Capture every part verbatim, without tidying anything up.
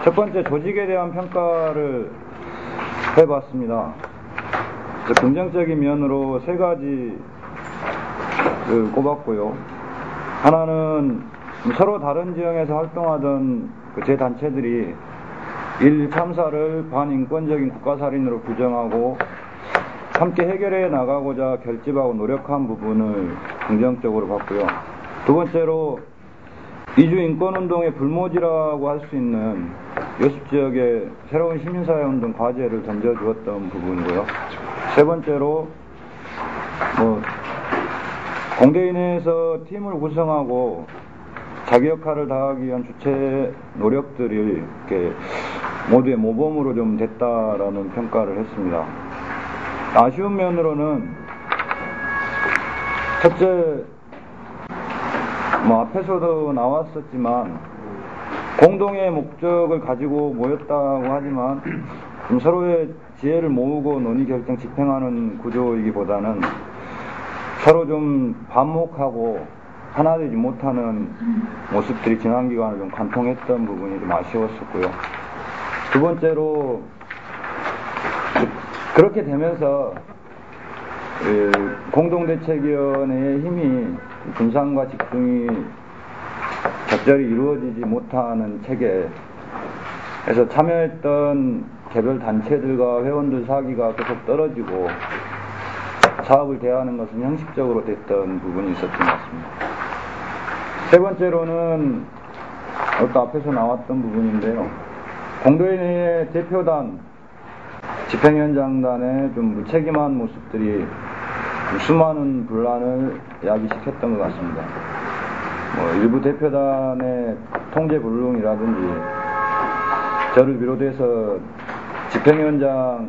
첫 번째, 조직에 대한 평가를 해봤습니다. 긍정적인 면으로 세 가지를 꼽았고요. 하나는 서로 다른 지형에서 활동하던 그 제 단체들이 일 참사를 반인권적인 국가살인으로 규정하고 함께 해결해 나가고자 결집하고 노력한 부분을 긍정적으로 봤고요. 두 번째로 이주 인권운동의 불모지라고 할 수 있는 여수 지역의 새로운 시민사회운동 과제를 던져주었던 부분이고요. 세 번째로 뭐 공대인 내에서 팀을 구성하고 자기 역할을 다하기 위한 주체 노력들이 이렇게 모두의 모범으로 좀 됐다라는 평가를 했습니다. 아쉬운 면으로는 첫째, 뭐 앞에서도 나왔었지만 공동의 목적을 가지고 모였다고 하지만 좀 서로의 지혜를 모으고 논의 결정 집행하는 구조이기보다는 서로 좀 반목하고 하나 되지 못하는 모습들이 지난 기간을 좀 관통했던 부분이 좀 아쉬웠었고요. 두 번째로 그렇게 되면서 공동대책위원회의 힘이 분산과 집중이 적절히 이루어지지 못하는 체계에서 참여했던 개별 단체들과 회원들 사기가 계속 떨어지고 사업을 대하는 것은 형식적으로 됐던 부분이 있었던 것 같습니다. 세 번째로는 또 앞에서 나왔던 부분인데요. 공도인의 대표단, 집행위원장단의 좀 무책임한 모습들이 수많은 분란을 야기시켰던 것 같습니다. 뭐 일부 대표단의 통제불능이라든지 저를 비롯해서 집행위원장이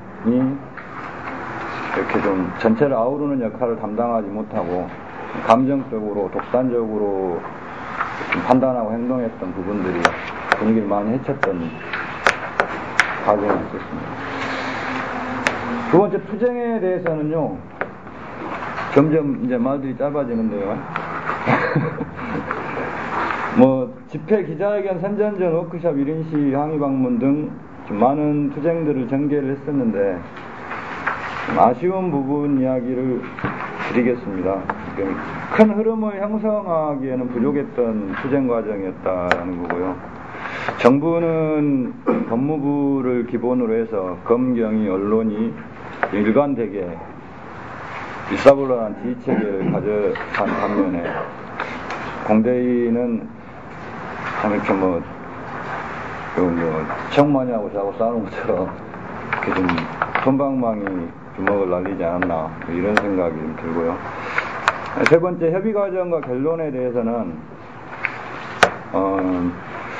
이렇게 좀 전체를 아우르는 역할을 담당하지 못하고 감정적으로 독단적으로 판단하고 행동했던 부분들이 분위기를 많이 해쳤던 과정이 있었습니다. 두 번째, 투쟁에 대해서는요, 점점 이제 말들이 짧아지는데요. 뭐 집회, 기자회견, 선전전, 워크숍, 일 인 시위, 항의 방문 등 좀 많은 투쟁들을 전개를 했었는데 좀 아쉬운 부분 이야기를 드리겠습니다. 큰 흐름을 형성하기에는 부족했던 투쟁 과정이었다는 거고요. 정부는 법무부를 기본으로 해서 검경이, 언론이 일관되게 일사불란한 지휘체계를 가져간 반면에 공대인은 참 이렇게 뭐, 뭐 청마냐고 자고 싸우는 것처럼 이렇게 좀 손방망이 주먹을 날리지 않았나 이런 생각이 좀 들고요. 세 번째, 협의 과정과 결론에 대해서는 어,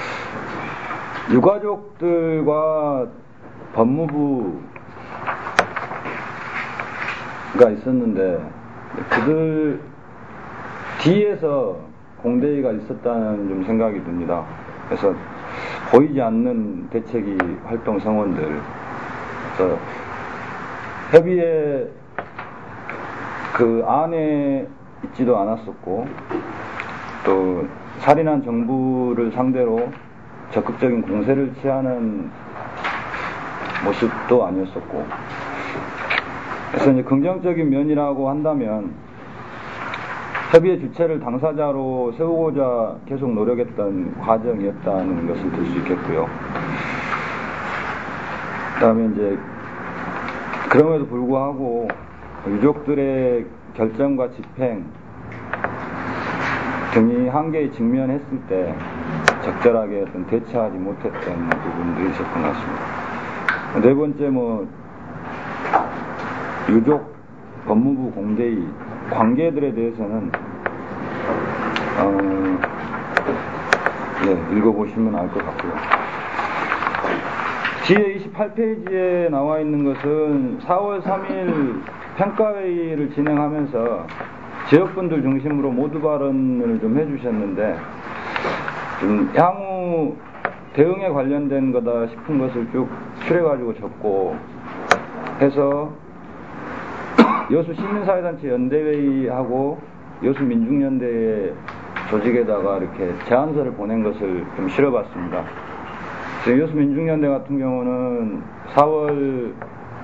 유가족들과 법무부가 있었는데 그들 뒤에서 공대위가 있었다는 좀 생각이 듭니다. 그래서 보이지 않는 대책위 활동 성원들, 그래서 협의에 그 안에 있지도 않았었고 또 살인한 정부를 상대로 적극적인 공세를 취하는 모습도 아니었었고, 그래서 이제 긍정적인 면이라고 한다면 협의의 주체를 당사자로 세우고자 계속 노력했던 과정이었다는 것을 들 수 있겠고요. 그 다음에 이제 그럼에도 불구하고 유족들의 결정과 집행 등이 한계에 직면했을 때 적절하게 어떤 대처하지 못했던 부분들이 있었던 것 같습니다. 네 번째, 뭐 유족, 법무부, 공대위 관계들에 대해서는 어, 네, 읽어보시면 알 것 같고요. 뒤에 이십팔 페이지에 나와 있는 것은 사월 삼일 평가회의를 진행하면서 지역분들 중심으로 모두 발언을 좀 해주셨는데 좀 향후 대응에 관련된 거다 싶은 것을 쭉 추려가지고 적고 해서 여수 시민사회단체 연대회의하고 여수 민중연대의 조직에다가 이렇게 제안서를 보낸 것을 좀 실어봤습니다. 여수민중연대 같은 경우는 사월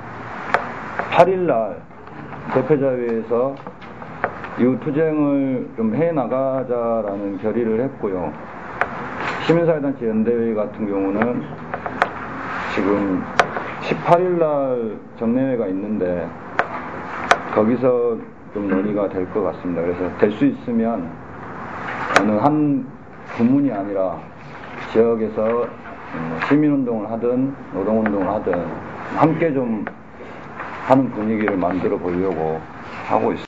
팔일날 대표자회에서 이후 투쟁을 좀 해나가자라는 결의를 했고요. 시민사회단체 연대회 같은 경우는 지금 십팔일날 정례회가 있는데 거기서 좀 논의가 될 것 같습니다. 그래서 될 수 있으면 어느 한 부문이 아니라 지역에서 시민운동을 하든 노동운동을 하든 함께 좀 하는 분위기를 만들어 보려고 하고 있습니다.